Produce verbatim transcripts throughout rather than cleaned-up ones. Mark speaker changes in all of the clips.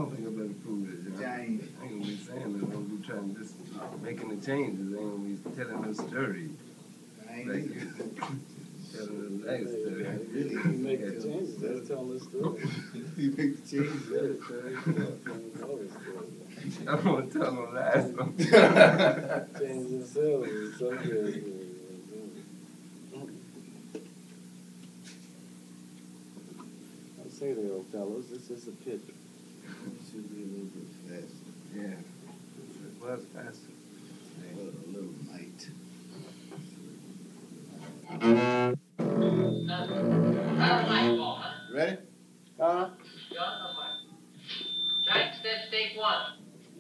Speaker 1: don't think I better prove it. You know? I ain't gonna be saying that. I'm gonna be trying to just making the changes. I ain't gonna be telling no story.
Speaker 2: I ain't
Speaker 1: Like, telling the next story. You
Speaker 3: make the changes. That's telling the story.
Speaker 2: You make the changes.
Speaker 1: I'm gonna tell them last one.
Speaker 3: Change yourself. It's so good. I say that, old fellows. This is a pitch.
Speaker 2: It should be a little bit faster.
Speaker 1: Yeah. It was faster.
Speaker 2: Well, a little light. Ready?
Speaker 3: Huh?
Speaker 4: Giant steps, take one.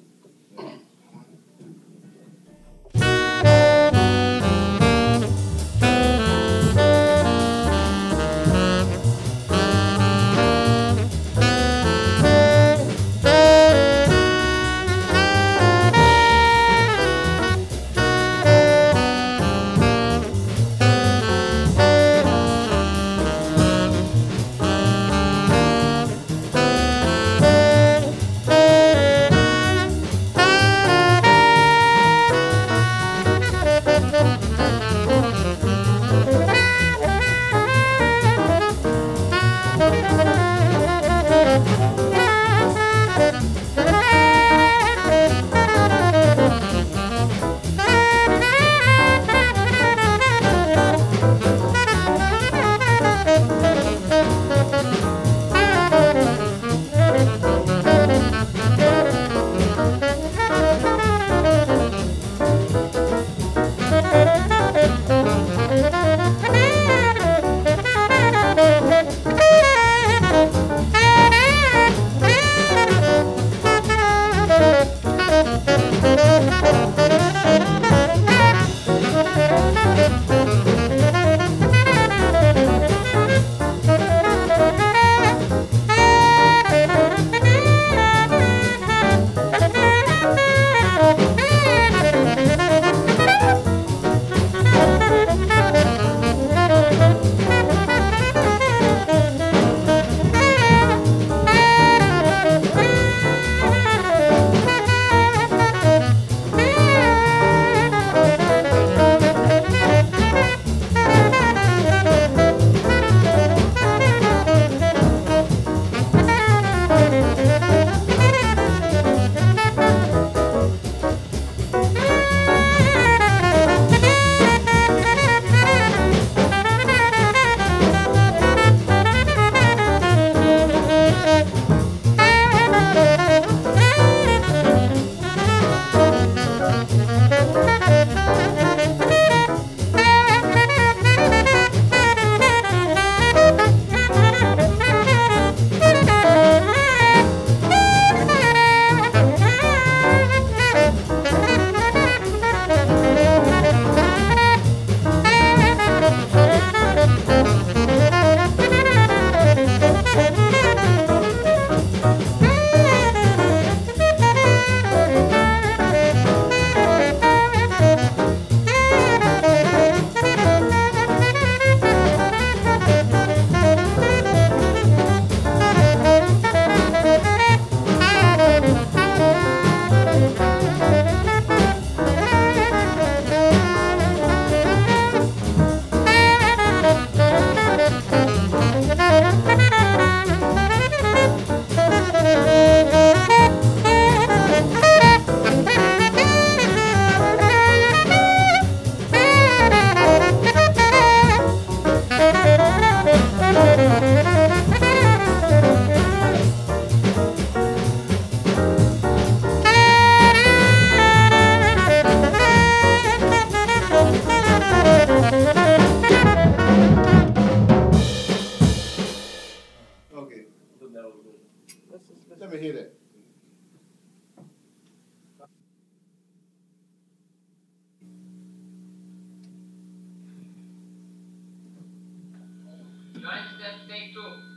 Speaker 2: Let me hear that.
Speaker 4: Joint steps, take two.